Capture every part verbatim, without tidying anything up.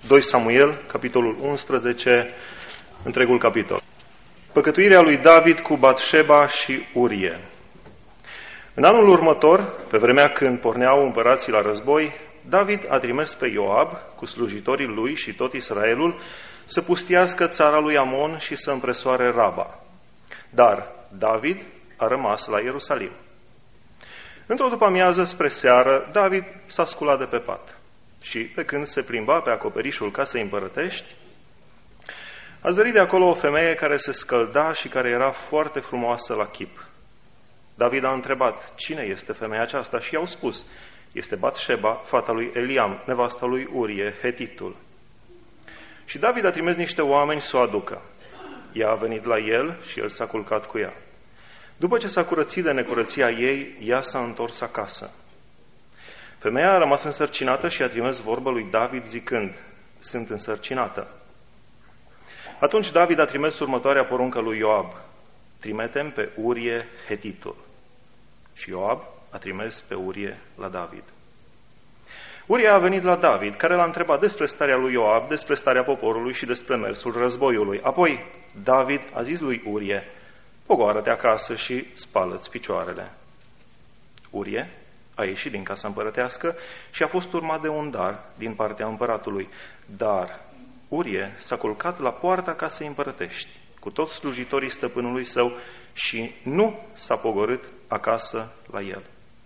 doi Samuel, capitolul unsprezece, întregul capitol. Păcătuirea lui David cu Batșeba și Urie. În anul următor, pe vremea când porneau împărații la război, David a trimis pe Ioab cu slujitorii lui și tot Israelul să pustiască țara lui Amon și să împresoare Raba. Dar David a rămas la Ierusalim. Într-o după-amiază spre seară, David s-a sculat de pe pat și, pe când se plimba pe acoperișul casei împărătești, a zărit de acolo o femeie care se scălda și care era foarte frumoasă la chip. David a întrebat, cine este femeia aceasta? Și i-au spus, este Batșeba, fata lui Eliam, nevasta lui Urie, hetitul. Și David a trimis niște oameni să o aducă. Ea a venit la el și el s-a culcat cu ea. După ce s-a curățit de necurăția ei, ea s-a întors acasă. Femeia a rămas însărcinată și a trimis vorbă lui David zicând, sunt însărcinată. Atunci David a trimis următoarea poruncă lui Ioab, trimitem pe Urie hetitul. Și Ioab a trimis pe Urie la David. Urie a venit la David, care l-a întrebat despre starea lui Ioab, despre starea poporului și despre mersul războiului. Apoi David a zis lui Urie, pogoară-te acasă și spală-ți picioarele. Urie a ieșit din casa împărătească și a fost urmat de un dar din partea împăratului. Dar Urie s-a culcat la poarta casei împărătești, cu toți slujitorii stăpânului său și nu s-a pogorât acasă la el.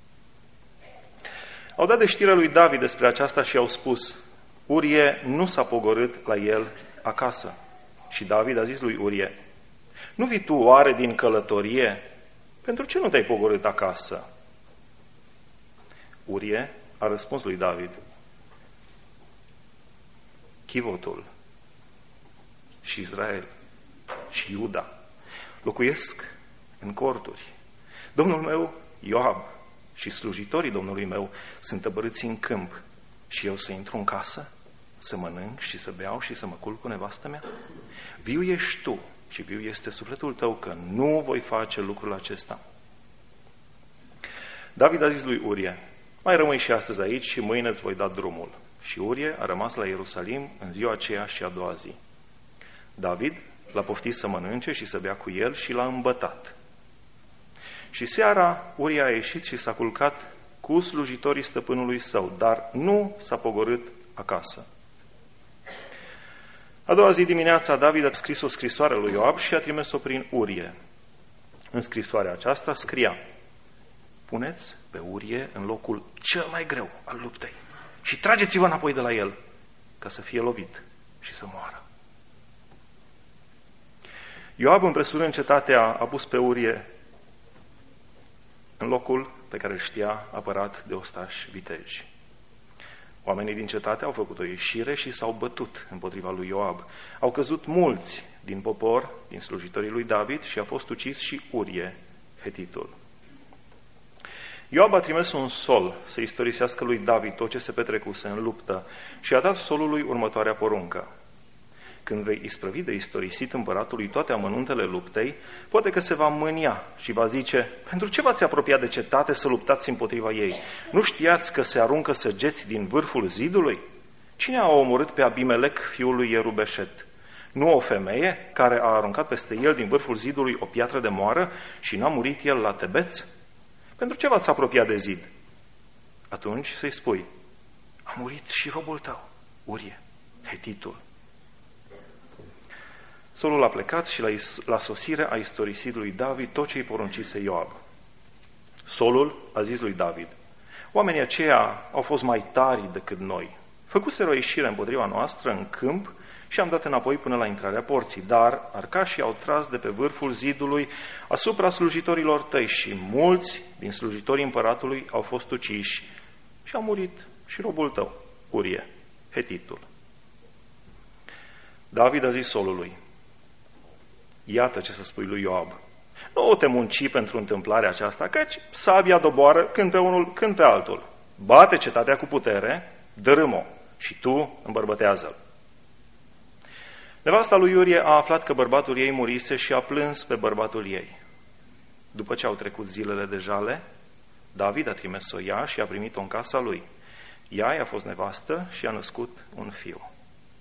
Au dat de știre lui David despre aceasta și au spus, Urie nu s-a pogorât la el acasă. Și David a zis lui Urie, nu vii tu oare din călătorie? Pentru ce nu te-ai pogorât acasă? Urie a răspuns lui David, Chivotul și Israel și Iuda locuiesc în corturi. Domnul meu, Ioab, și slujitorii domnului meu sunt tăbărâți în câmp și eu să intru în casă, să mănânc și să beau și să mă culc cu nevastă mea? Viu ești tu și viu este sufletul tău că nu voi face lucrul acesta. David a zis lui Urie, mai rămâi și astăzi aici și mâine îți voi da drumul. Și Urie a rămas la Ierusalim în ziua aceea și a doua zi. David l-a poftit să mănânce și să bea cu el și l-a îmbătat. Și seara Urie a ieșit și s-a culcat cu slujitorii stăpânului său, dar nu s-a pogorât acasă. A doua zi dimineața David a scris o scrisoare lui Ioab și a trimis-o prin Urie. În scrisoarea aceasta scria, puneți pe Urie în locul cel mai greu al luptei și trageți-vă înapoi de la el ca să fie lovit și să moară. Ioab, împresurând cetatea, a pus pe Urie în locul pe care îl știa apărat de ostași viteji. Oamenii din cetate au făcut o ieșire și s-au bătut împotriva lui Ioab. Au căzut mulți din popor, din slujitorii lui David și a fost ucis și Urie, hetitul. Ioab a trimis un sol să istorisească lui David tot ce se petrecuse în luptă și a dat solului următoarea poruncă. Când vei isprăvi de istorisit împăratului toate amănuntele luptei, poate că se va mânia și va zice, pentru ce v-ați apropiat de cetate să luptați împotriva ei? Nu știați că se aruncă săgeți din vârful zidului? Cine a omorât pe Abimelec, fiul lui Ierubeșet? Nu o femeie care a aruncat peste el din vârful zidului o piatră de moară și n-a murit el la Tebeț? Pentru ce v-ați apropiat de zid? Atunci să-i spui, a murit și robul tău, Urie, hetitul. Solul a plecat și la, la sosire a istorisit lui David tot ce îi poruncise Ioab. Solul a zis lui David, oamenii aceia au fost mai tari decât noi. Făcuseră o ieșire împotriva noastră în câmp și am dat înapoi până la intrarea porții, dar arcașii au tras de pe vârful zidului asupra slujitorilor tăi și mulți din slujitorii împăratului au fost uciși și a murit și robul tău, Urie, hetitul. David a zis solului, iată ce să spui lui Ioab, nu te munci pentru întâmplarea aceasta, căci sabia doboară când pe unul, când pe altul. Bate cetatea cu putere, dărâm-o și tu îmbărbătează-l. Nevasta lui Urie a aflat că bărbatul ei murise și a plâns pe bărbatul ei. După ce au trecut zilele de jale, David a trimis să o ia și a primit-o în casa lui. Ea i-a fost nevastă și a născut un fiu.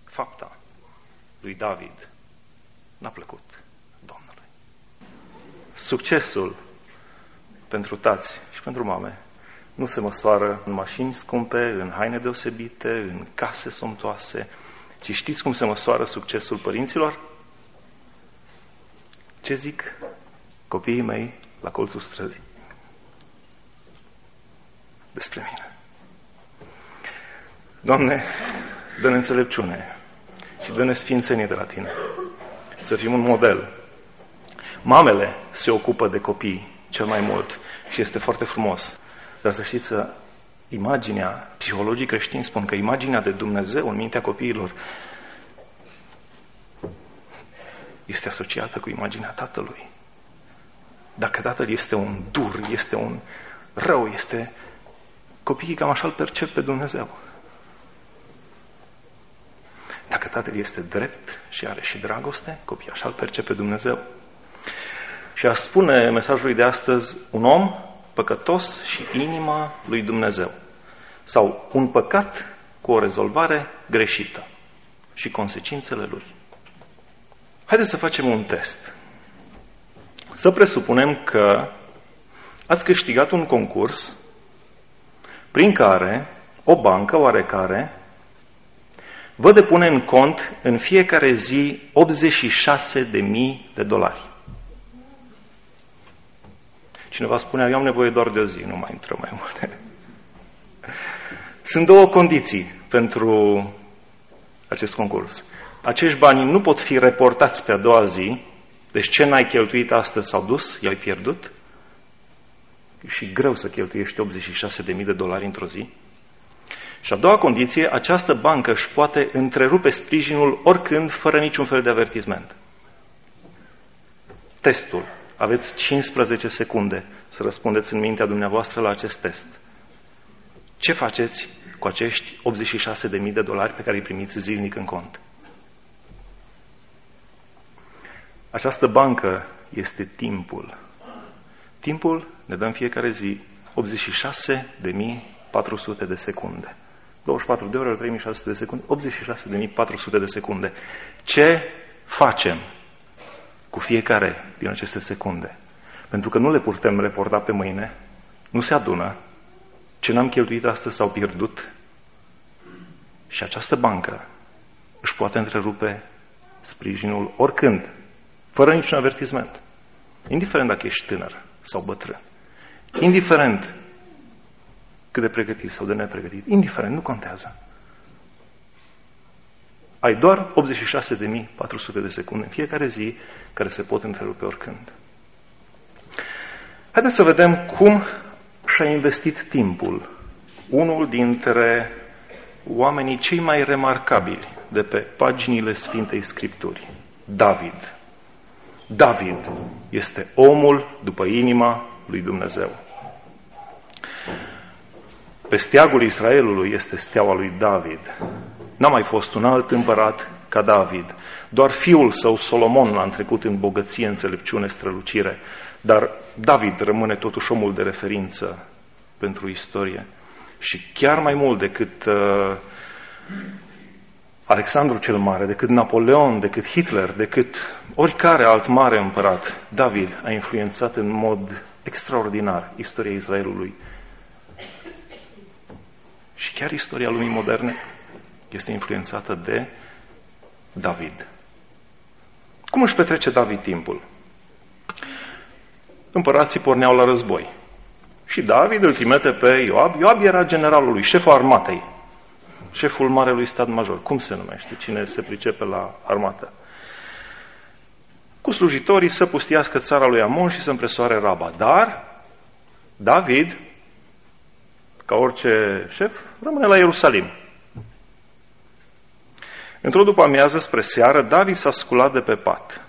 fapta lui David n-a plăcut Domnului. Succesul pentru tați și pentru mame nu se măsoară în mașini scumpe, în haine deosebite, în case somptoase, ci știți cum se măsoară succesul părinților? Ce zic copiii mei la colțul străzii despre mine? Doamne, dă-ne înțelepciune și dă-ne sfințenie de la Tine, să fim un model. Mamele se ocupă de copii cel mai mult și este foarte frumos. Dar să știți că imaginea, psihologii creștini spun că imaginea de Dumnezeu în mintea copiilor este asociată cu imaginea tatălui. Dacă tatăl este un dur, este un rău, este... Copiii cam așa îl percep pe Dumnezeu. Dacă tatăl este drept și are și dragoste, copiii așa îl percep pe Dumnezeu. Și a spune mesajului de astăzi, un om păcătos și inima lui Dumnezeu. Sau un păcat cu o rezolvare greșită și consecințele lui. Haideți să facem un test. Să presupunem că ați câștigat un concurs prin care o bancă oarecare vă depune în cont în fiecare zi optzeci și șase de mii de dolari. Cineva spunea, eu am nevoie doar de o zi, nu mai intră mai multe. Sunt două condiții pentru acest concurs. Acești bani nu pot fi reportați pe a doua zi, deci ce n-ai cheltuit astăzi s-au dus, i-ai pierdut. E și greu să cheltuiești optzeci și șase de mii de dolari într-o zi. Și a doua condiție, această bancă își poate întrerupe sprijinul oricând, fără niciun fel de avertisment. Testul. Aveți cincisprezece secunde să răspundeți în mintea dumneavoastră la acest test. Ce faceți cu acești optzeci și șase de mii de dolari pe care îi primiți zilnic în cont? Această bancă este timpul. Timpul ne dă în fiecare zi optzeci și șase de mii patru sute de secunde. douăzeci și patru de ore, trei mii șase sute de secunde, optzeci și șase de mii patru sute de secunde. Ce facem cu fiecare din aceste secunde? Pentru că nu le putem reporta pe mâine, nu se adună, ce n-am cheltuit astăzi s-au pierdut și această bancă își poate întrerupe sprijinul oricând, fără niciun avertisment. Indiferent dacă ești tânăr sau bătrân, indiferent cât de pregătit sau de nepregătit, indiferent, nu contează. Ai doar optzeci și șase de mii patru sute de secunde în fiecare zi care se pot întrerupe oricând. Haideți să vedem cum și-a investit timpul unul dintre oamenii cei mai remarcabili de pe paginile Sfintei Scripturi, David. David este omul după inima lui Dumnezeu. Pe steagul Israelului este steaua lui David. N-a mai fost un alt împărat ca David. Doar fiul său, Solomon, l-a întrecut în bogăție, înțelepciune, strălucire. Dar David rămâne totuși omul de referință pentru istorie. Și chiar mai mult decât uh, Alexandru cel Mare, decât Napoleon, decât Hitler, decât oricare alt mare împărat, David a influențat în mod extraordinar istoria Israelului. Și chiar istoria lumii moderne este influențată de David. Cum își petrece David timpul? Împărații porneau la război. Și David îl trimite pe Ioab. Ioab era generalul lui, șeful armatei. Șeful Marelui Stat Major. Cum se numește? Cine se pricepe la armată? Cu slujitorii să pustiască țara lui Amon și să împresoare Raba. Dar David, ca orice șef, rămâne la Ierusalim. Într-o după amiază, spre seară, David s-a sculat de pe pat.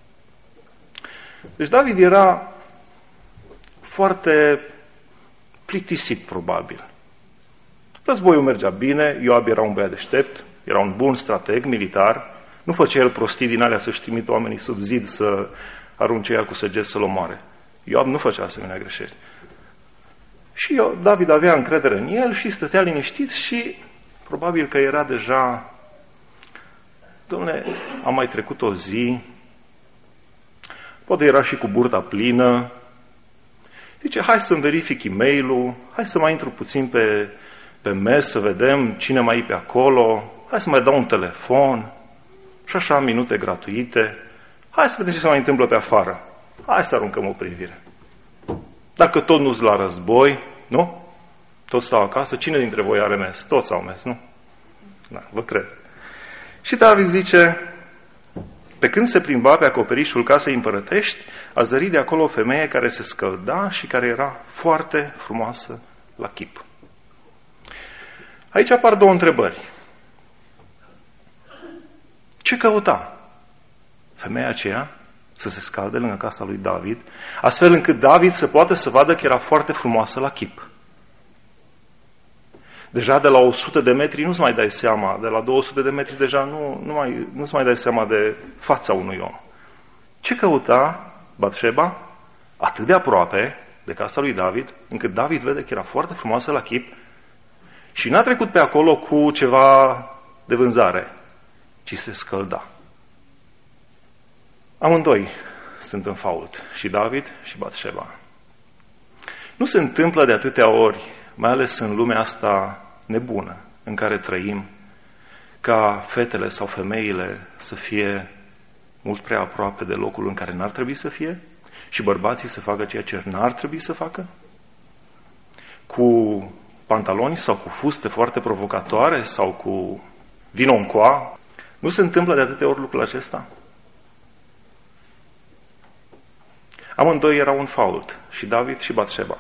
Deci David era foarte plictisit, probabil. Războiul mergea bine, Ioab era un băiat deștept, era un bun strateg militar, nu făcea el prostii din alea să-și trimită oamenii sub zid să arunce ea cu săgeți să-l omoare. Ioab nu făcea asemenea greșeli. Și eu, David avea încredere în el și stătea liniștit și probabil că era deja Dom'le, am mai trecut o zi, poate era și cu burta plină. Zice, hai să-mi verific e-mail-ul, hai să mai intru puțin pe, pe mes, să vedem cine mai e pe acolo, hai să mai dau un telefon, și așa am minute gratuite, hai să vedem ce se mai întâmplă pe afară, hai să aruncăm o privire. Dacă tot nu-s la război, nu? Toți stau acasă, cine dintre voi are mes? Toți au mes, nu? Da, vă cred. Și David zice, pe când se plimba pe acoperișul casei împărătești, a zărit de acolo o femeie care se scălda și care era foarte frumoasă la chip. Aici apar două întrebări. Ce căuta femeia aceea să se scalde lângă casa lui David, astfel încât David să poată să vadă că era foarte frumoasă la chip? Deja de la o sută de metri nu-ți mai dai seama, de la două sute de metri deja nu, nu mai, nu-ți mai dai seama de fața unui om. Ce căuta Batșeba atât de aproape de casa lui David, încât David vede că era foarte frumoasă la chip și n-a trecut pe acolo cu ceva de vânzare, ci se scălda. Amândoi sunt în fault, și David și Batșeba. Nu se întâmplă de atâtea ori, mai ales în lumea asta nebună în care trăim, ca fetele sau femeile să fie mult prea aproape de locul în care n-ar trebui să fie și bărbații să facă ceea ce n-ar trebui să facă? Cu pantaloni sau cu fuste foarte provocatoare sau cu vino în coa? Nu se întâmplă de atâtea ori lucrul acesta? Amândoi erau în fault, și David și Batșeba.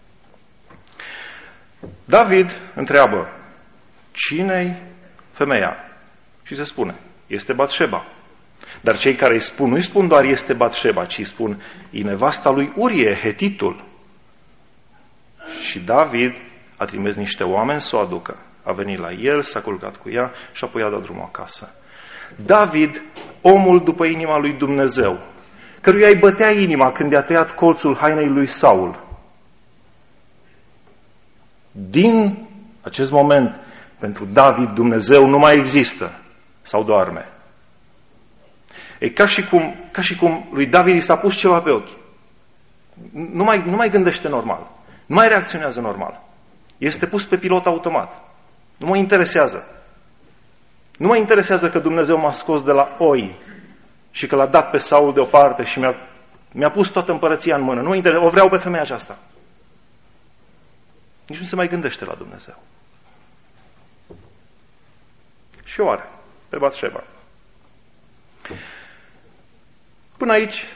David întreabă, cine-i femeia? Și se spune, este Batșeba. Dar cei care îi spun, nu îi spun doar este Batșeba, ci îi spun, e nevasta lui Urie, hetitul. Și David a trimis niște oameni să o aducă. A venit la el, s-a culcat cu ea și apoi a dat drumul acasă. David, omul după inima lui Dumnezeu, căruia îi bătea inima când i-a tăiat colțul hainei lui Saul. Din acest moment, pentru David, Dumnezeu nu mai există sau doarme. E ca și cum, ca și cum lui David i s-a pus ceva pe ochi. Nu mai, nu mai gândește normal. Nu mai reacționează normal. Este pus pe pilot automat. Nu mă interesează. Nu mă interesează că Dumnezeu m-a scos de la oi și că l-a dat pe Saul deoparte și mi-a, mi-a pus toată împărăția în mână. Nu mă interesează. O vreau pe femeia aceasta. Nici nu se mai gândește la Dumnezeu. Și o are pe Batșeba. Până aici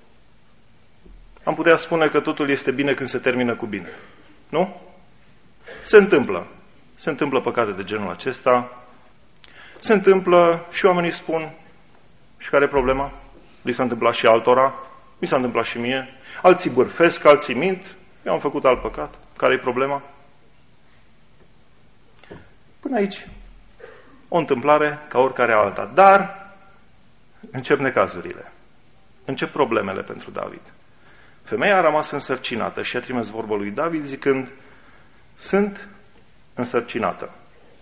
am putea spune că totul este bine când se termină cu bine. Nu? Se întâmplă. Se întâmplă păcate de genul acesta. Se întâmplă și oamenii spun, și care e problema? Li s-a întâmplat și altora, mi s-a întâmplat și mie. Alții bârfesc, alții mint, eu am făcut alt păcat. Care e problema? Până aici, o întâmplare ca oricare alta. Dar încep necazurile. Încep problemele pentru David. Femeia a rămas însărcinată și a trimis vorbă lui David zicând, sunt însărcinată.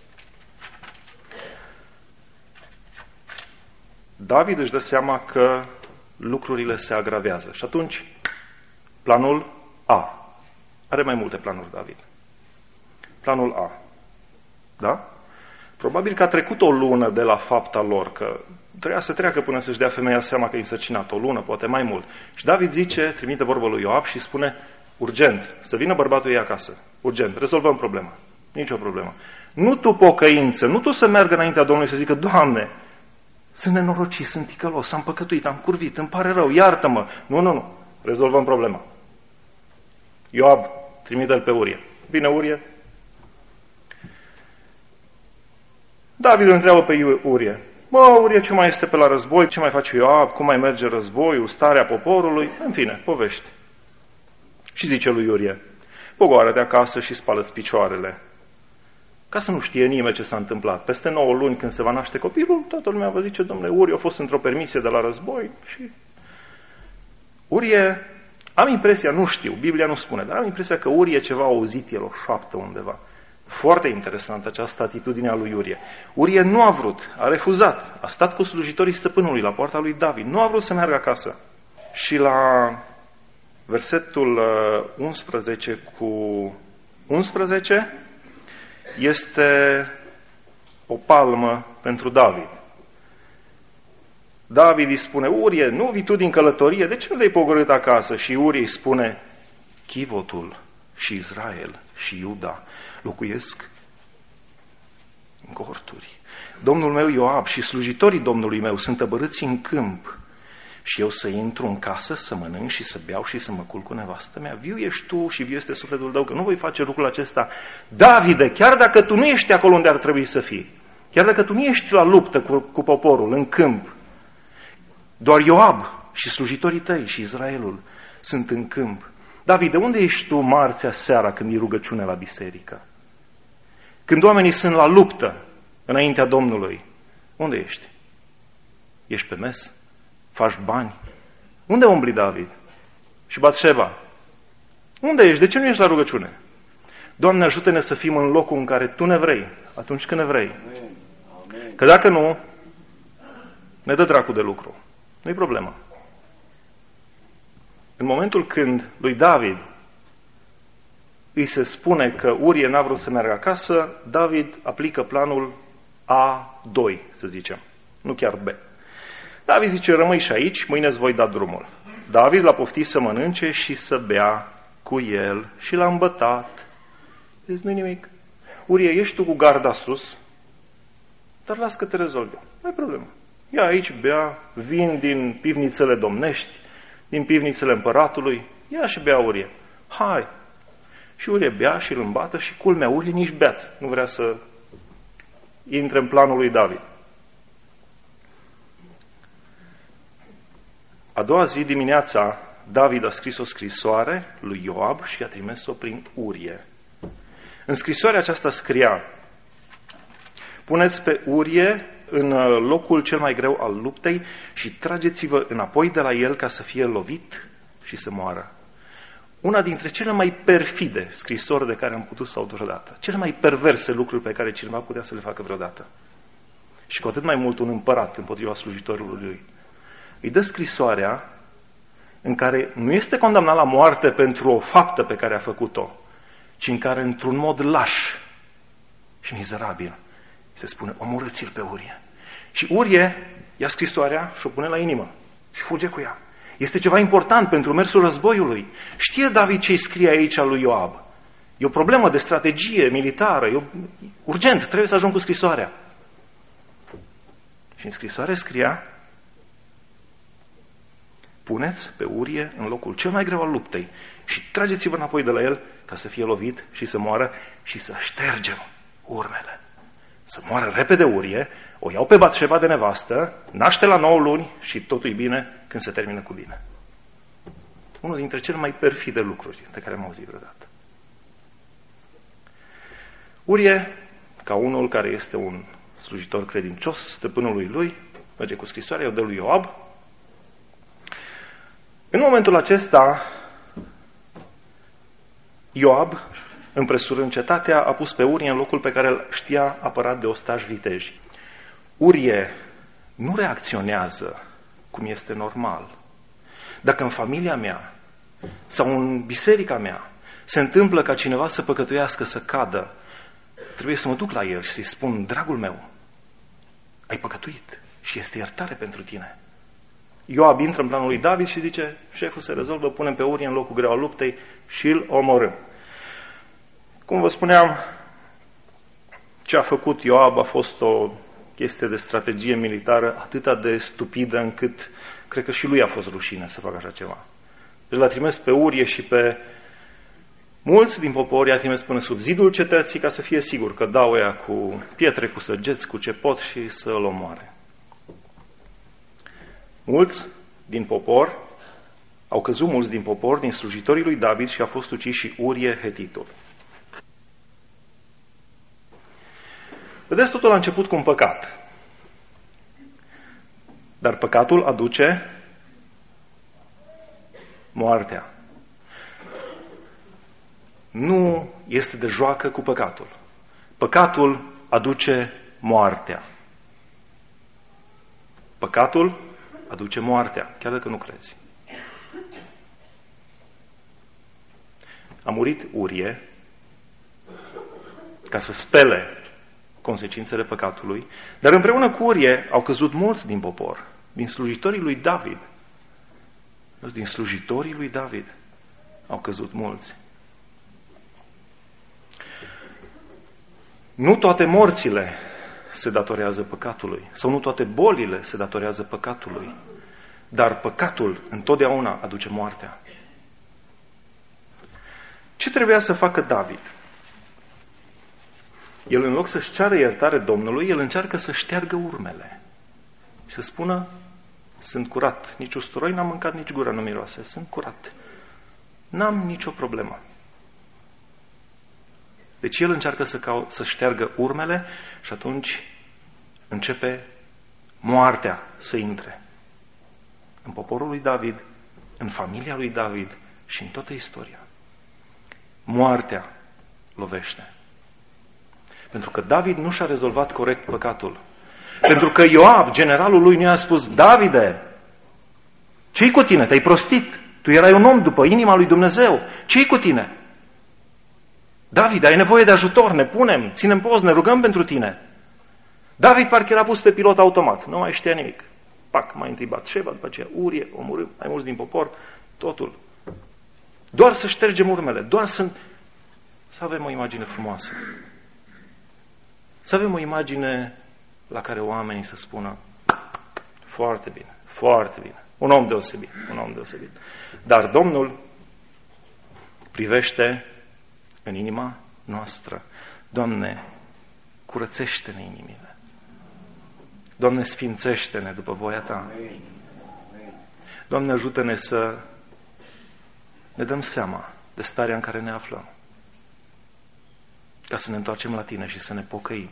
David își dă seama că lucrurile se agravează. Și atunci, planul A. Are mai multe planuri, David. Planul A. Da? Probabil că a trecut o lună de la fapta lor, că trebuia să treacă până să-și dea femeia seama că e însărcinată. O lună, poate mai mult. Și David zice, trimite vorbă lui Ioab și spune, urgent, să vină bărbatul ei acasă. Urgent, rezolvăm problema. Nici o problemă. Nu tu pocăință, nu tu să meargă înaintea Domnului să zică, Doamne, sunt nenorocit, sunt ticălos, am păcătuit, am curvit, îmi pare rău, iartă-mă. Nu, nu, nu. Rezolvăm problema. Ioab, trimite-l pe Urie. Vine Urie. David îl întreabă pe Urie. Mă, Urie, ce mai este pe la război? Ce mai face Ioab? Cum mai merge războiul? Starea poporului? În fine, povești. Și zice lui Urie, pogoară-te acasă și spală-ți picioarele. Ca să nu știe nimeni ce s-a întâmplat. Peste nouă luni, când se va naște copilul, toată lumea vă zice, domnule, Urie a fost într-o permisie de la război și... Urie, am impresia, nu știu, Biblia nu spune, dar am impresia că Urie ceva a auzit el o șoaptă undeva. Foarte interesant această atitudine a lui Urie. Urie nu a vrut, a refuzat, a stat cu slujitorii stăpânului la poarta lui David, nu a vrut să meargă acasă. Și la versetul unsprezece cu unsprezece este o palmă pentru David. David îi spune, Urie, nu vii tu din călătorie, de ce nu te-ai pogorât acasă? Și Urie îi spune, Chivotul și Israel și Iuda locuiesc în corturi. Domnul meu Ioab și slujitorii Domnului meu sunt tăbărâți în câmp și eu să intru în casă, să mănânc și să beau și să mă culc cu nevastă mea. Viu ești tu și viu este sufletul tău, că nu voi face lucrul acesta. Davide, chiar dacă tu nu ești acolo unde ar trebui să fii, chiar dacă tu nu ești la luptă cu, cu poporul, în câmp, doar Ioab și slujitorii tăi și Israelul sunt în câmp. David, de unde ești tu marțea seara când e rugăciune la biserică? Când oamenii sunt la luptă înaintea Domnului, unde ești? Ești pe mes? Faci bani? Unde umbli David? Și Batșeba? Unde ești? De ce nu ești la rugăciune? Doamne, ajută-ne să fim în locul în care Tu ne vrei, atunci când ne vrei. Că dacă nu, ne dă dracu de lucru. Nu-i problemă. În momentul când lui David îi se spune că Urie n-a vrut să meargă acasă, David aplică planul A doi, să zicem, nu chiar B. David zice, rămâi și aici, mâine îți voi da drumul. David l-a poftit să mănânce și să bea cu el și l-a îmbătat. Deci nu-i nimic. Urie, ești tu cu garda sus, dar las că te rezolv eu. Nu ai problemă. Ia aici, bea, vin din pivnițele domnești, din pivnițele împăratului, ia și bea Urie. Hai! Și Urie bea și îl îmbată și culmea, Urie nici beat. Nu vrea să intre în planul lui David. A doua zi dimineața, David a scris o scrisoare lui Ioab și a trimis-o prin Urie. În scrisoarea aceasta scria, puneți pe Urie în locul cel mai greu al luptei și trageți-vă înapoi de la el ca să fie lovit și să moară. Una dintre cele mai perfide scrisori de care am putut să aud vreodată. Cele mai perverse lucruri pe care cineva putea să le facă vreodată. Și cu atât mai mult un împărat împotriva slujitorului lui. Îi dă scrisoarea în care nu este condamnat la moarte pentru o faptă pe care a făcut-o, ci în care, într-un mod laș și mizerabil, se spune, omorâți-l pe Urie. Și Urie ia scrisoarea și o pune la inimă și fuge cu ea. Este ceva important pentru mersul războiului. Știe David ce-i scrie aici lui Ioab. E o problemă de strategie militară. E o... urgent, trebuie să ajung cu scrisoarea. Și în scrisoare scria, puneți pe Urie în locul cel mai greu al luptei și trageți-vă înapoi de la el ca să fie lovit și să moară și să ștergem urmele. Să moară repede Urie, o iau pe Batșeba de nevastă, naște la nouă luni și totul e bine când se termină cu bine. Unul dintre cele mai perfide lucruri de care am auzit vreodată. Urie, ca unul care este un slujitor credincios stăpânului lui, merge cu scrisoarea, o dă lui Ioab. În momentul acesta, Ioab, împresurând cetatea, a pus pe Urie în locul pe care îl știa apărat de ostași viteji. Urie nu reacționează cum este normal. Dacă în familia mea sau în biserica mea se întâmplă ca cineva să păcătuiască, să cadă, trebuie să mă duc la el și să-i spun, dragul meu, ai păcătuit și este iertare pentru tine. Ioab intră în planul lui David și zice, șeful se rezolvă, punem pe Urie în locul greu al luptei și îl omorâm. Cum vă spuneam, ce a făcut Ioab a fost o chestie de strategie militară atât de stupidă încât cred că și lui a fost rușine să facă așa ceva. Deci l-a trimis pe Urie și pe mulți din popor, i-a trimis până sub zidul cetății ca să fie sigur că dau ea cu pietre, cu săgeți, cu ce pot și să îl omoare. Mulți din popor, au căzut mulți din popor, din slujitorii lui David și a fost ucis și Urie Hetitul. Vedeți, totul a început cu un păcat. Dar păcatul aduce moartea. Nu este de joacă cu păcatul. Păcatul aduce moartea. Păcatul aduce moartea, chiar dacă nu crezi. A murit Urie ca să spele consecințele păcatului, dar împreună cu Urie au căzut mulți din popor, din slujitorii lui David. Din slujitorii lui David au căzut mulți. Nu toate morțile se datorează păcatului, sau nu toate bolile se datorează păcatului, dar păcatul întotdeauna aduce moartea. Ce trebuia să facă David? El, în loc să-și ceară iertare Domnului, el încearcă să șteargă urmele și să spună: sunt curat, nici usturoi n-am mâncat, nici gura nu miroase, sunt curat, n-am nicio problemă. Deci el încearcă să, caut, să șteargă urmele și atunci începe moartea să intre în poporul lui David, în familia lui David și în toată istoria. Moartea lovește. Pentru că David nu și-a rezolvat corect păcatul. Pentru că Ioab, generalul lui, nu i-a spus: Davide, ce-i cu tine? Te-ai prostit. Tu erai un om după inima lui Dumnezeu. Ce-i cu tine? David, ai nevoie de ajutor, ne punem, ținem post, ne rugăm pentru tine. David parcă era pus pe pilot automat, nu mai știa nimic. Pac, mai întâi Batșeba, după aceea Urie, omorâ mai mulți din popor, totul. Doar să ștergem urmele, doar să, să avem o imagine frumoasă. Să avem o imagine la care oamenii să spună: foarte bine, foarte bine, un om deosebit, un om deosebit. Dar Domnul privește în inima noastră. Doamne, curățește-ne inimile. Doamne, sfințește-ne după voia Ta. Doamne, ajută-ne să ne dăm seama de starea în care ne aflăm, ca să ne întoarcem la Tine și să ne pocăim.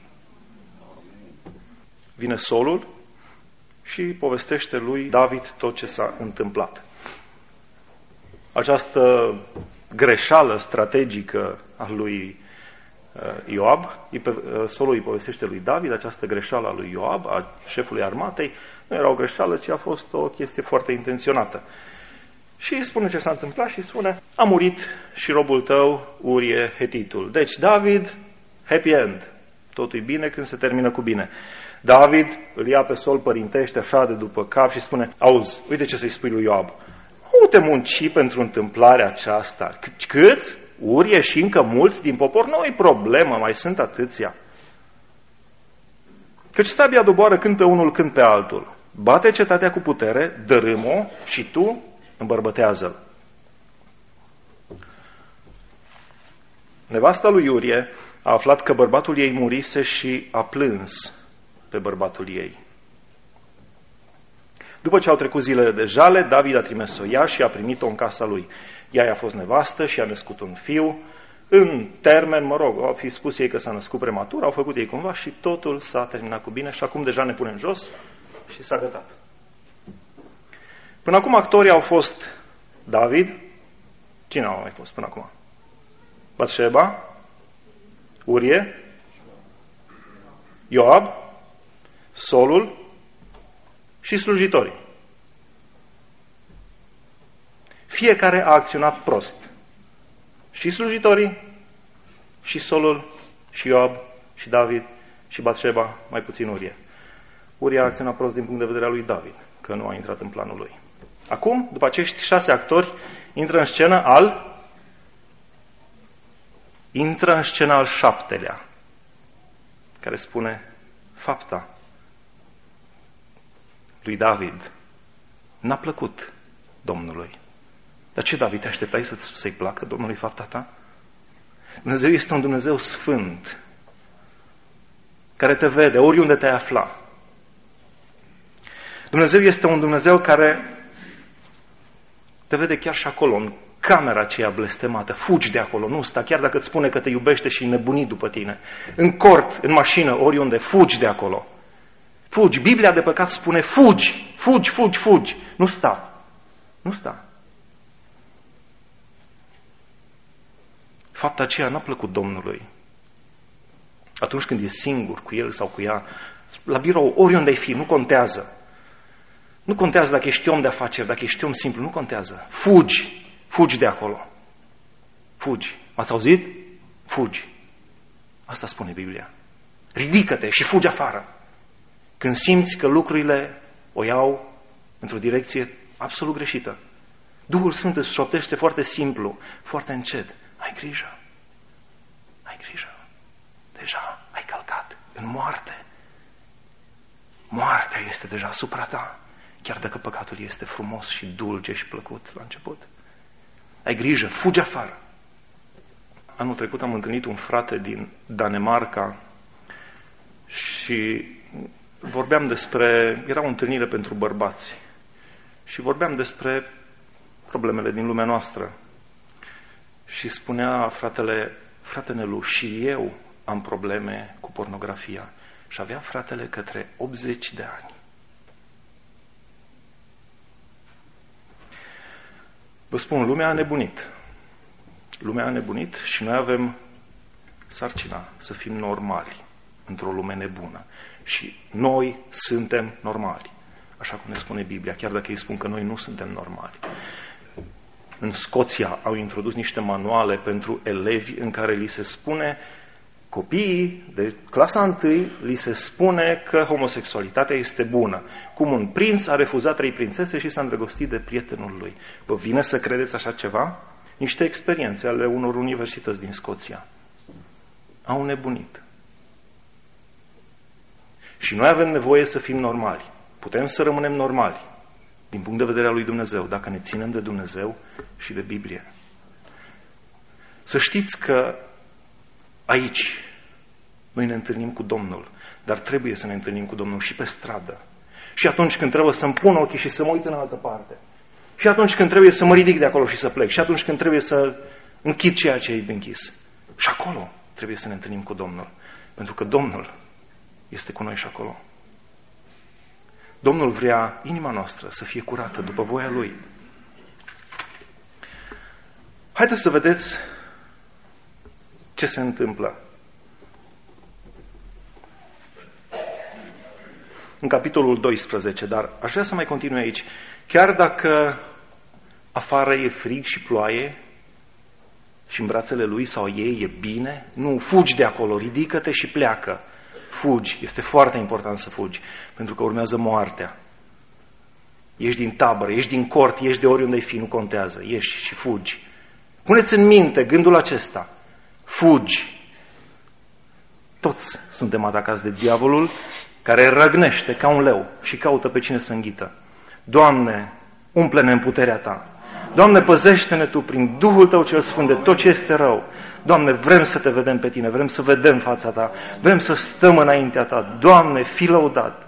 Vine Solul și povestește lui David tot ce s-a întâmplat. Această greșeală strategică a lui Ioab, Solul îi povestește lui David această greșeală a lui Ioab, a șefului armatei. Nu era o greșeală, ci a fost o chestie foarte intenționată. Și îi spune ce s-a întâmplat și spune: a murit și robul tău, Urie Hetitul. Deci David, happy end. Totul e bine când se termină cu bine. David îl ia pe Sol părintește așa de după cap și spune: auzi, uite ce să-i spui lui Ioab. Nu te munci pentru întâmplarea aceasta. Câți? Urie și încă mulți din popor? Nu-i problemă, mai sunt atâția. Căci sabia doboară când pe unul, când pe altul. Bate cetatea cu putere, dărâm-o și tu îmbărbătează-l. Nevasta lui Urie a aflat că bărbatul ei murise și a plâns pe bărbatul ei. După ce au trecut zilele de jale, David a trimis-o ea și a primit-o în casa lui. Ea i-a fost nevastă și a născut un fiu. În termen, mă rog, au fi spus ei că s-a născut prematur, au făcut ei cumva și totul s-a terminat cu bine și acum deja ne punem jos și s-a gătat. Până acum actorii au fost David. Cine au mai fost până acum? Batșeba, Urie, Ioab, Solul și slujitorii. Fiecare a acționat prost. Și slujitorii, și Solul, și Ioab, și David, și Batșeba, mai puțin Urie. Urie a acționat prost din punct de vedere al lui David, că nu a intrat în planul lui. Acum, după acești șase actori, intră în scenă al intră în scena al șaptelea, care spune: fapta lui David n-a plăcut Domnului. Dar ce, David, te așteptai să, să-i placă Domnului fapta ta? Dumnezeu este un Dumnezeu sfânt, care te vede oriunde te afla. Dumnezeu este un Dumnezeu care te vede chiar și acolo, în camera aceea blestemată. Fugi de acolo, nu sta, chiar dacă îți spune că te iubește și e nebunit după tine. În cort, în mașină, oriunde, fugi de acolo. Fugi. Biblia de păcat spune: fugi, fugi, fugi, fugi. Nu sta. Nu sta. Fapta aceea n-a plăcut Domnului. atunci când e singur cu el sau cu ea, la birou, oriunde ai fi, nu contează. Nu contează dacă ești om de afaceri, dacă ești om simplu, nu contează. Fugi, fugi de acolo. Fugi. M-ați auzit? Fugi. Asta spune Biblia. Ridică-te și fugi afară. Când simți că lucrurile o iau într-o direcție absolut greșită. Duhul Sfânt îți șoptește foarte simplu, foarte încet. Ai grijă. Ai grijă. Deja ai călcat în moarte. Moartea este deja asupra ta, chiar dacă păcatul este frumos și dulce și plăcut la început. Ai grijă, fugi afară. Anul trecut am întâlnit un frate din Danemarca și vorbeam despre, era o întâlnire pentru bărbați și vorbeam despre problemele din lumea noastră. Și spunea fratele, frate Nelu, și eu am probleme cu pornografia. Și avea fratele către optzeci de ani. Vă spun, lumea a nebunit. Lumea a nebunit și noi avem sarcina să fim normali într-o lume nebună. Și noi suntem normali, așa cum ne spune Biblia, chiar dacă ei spun că noi nu suntem normali. În Scoția au introdus niște manuale pentru elevi în care li se spune, copiii de clasa întâi, li se spune că homosexualitatea este bună. Cum un prinț a refuzat trei prințese și s-a îndrăgostit de prietenul lui. Vă vine să credeți așa ceva? Niște experiențe ale unor universități din Scoția. Au nebunit. Și noi avem nevoie să fim normali. Putem să rămânem normali din punct de vedere al lui Dumnezeu, dacă ne ținem de Dumnezeu și de Biblie. Să știți că aici noi ne întâlnim cu Domnul, dar trebuie să ne întâlnim cu Domnul și pe stradă. Și atunci când trebuie să-mi pun ochii și să mă uit în altă parte. Și atunci când trebuie să mă ridic de acolo și să plec. Și atunci când trebuie să închid ceea ce e de închis. Și acolo trebuie să ne întâlnim cu Domnul. Pentru că Domnul este cu noi și acolo. Domnul vrea inima noastră să fie curată după voia Lui. Haideți să vedeți ce se întâmplă. În capitolul doisprezece, dar aș vrea să mai continui aici. Chiar dacă afară e frig și ploaie și în brațele lui sau ei e bine, nu, fugi de acolo, ridică-te și pleacă. Fugi, este foarte important să fugi, pentru că urmează moartea. Ești din tabără, ești din cort, ești de oriunde ai fi, nu contează, ieși și fugi. Puneți în minte gândul acesta, fugi. Toți suntem atacați de diavolul care răgnește ca un leu și caută pe cine să înghită. Doamne, umple-ne în puterea Ta. Doamne, păzește-ne Tu prin Duhul Tău cel Sfânt de tot ce este rău. Doamne, vrem să Te vedem pe Tine, vrem să vedem fața Ta, vrem să stăm înaintea Ta. Doamne, fii lăudat.